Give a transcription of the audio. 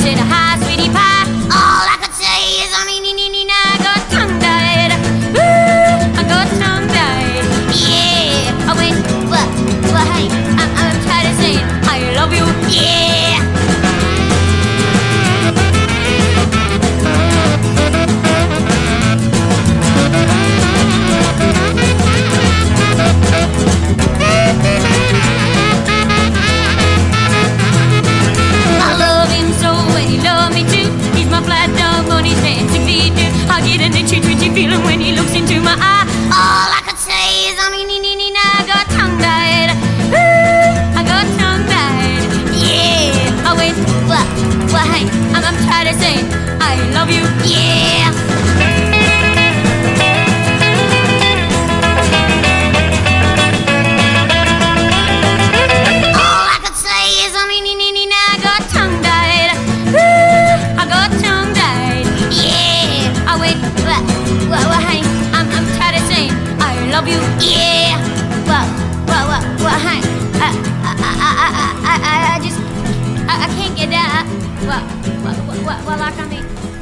said, hi, sweetie pie. All I could say is, I got tongue-tied. Ooh, I got tongue-tied. Yeah. I went, well, hey, I'm tired of saying, I love you. Yeah. I love him so and he loved me too. He's my flat dog, but he's fancy feet too. I get an itchy, twitchy feeling when he looks into my eye. All I could say is, I got tongue-tied. Ooh, I got tongue-tied. Yeah. I went, well, hey, I'm tired of saying, I love you. Yeah. All I could say is, I got tongue-tied. Ooh, I got tongue-tied. Yeah. I went, well, hey, I'm tired of saying, I love you. Yeah. Well, hey, I just, I can't get that. Well, like I mean.